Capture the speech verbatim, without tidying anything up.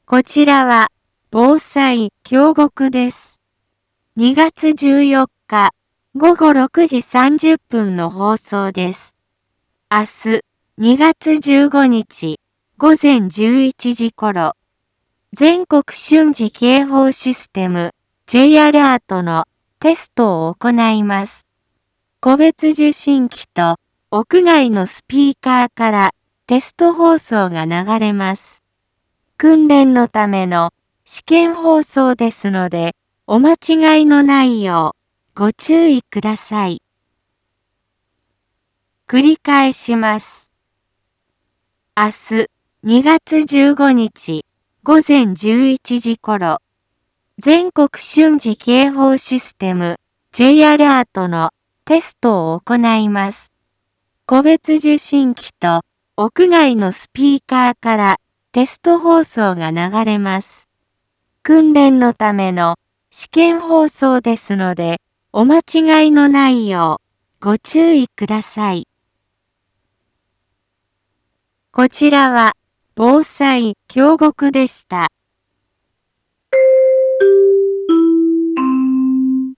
こちらは、防災京極です。にがつじゅうよっか、ごごろくじさんじゅっぷんの放送です。明日、にがつじゅうごにち、ごぜんじゅういちじ頃、全国瞬時警報システム、J アラートのテストを行います。個別受信機と屋外のスピーカーからテスト放送が流れます。訓練のための試験放送ですので、お間違いのないようご注意ください。繰り返します。明日、にがつじゅうごにち、ごぜんじゅういちじ頃、全国瞬時警報システム、J アラートのテストを行います。個別受信機と屋外のスピーカーからテスト放送が流れます。訓練のための試験放送ですので、お間違いのないようご注意ください。こちらは防災京極でした。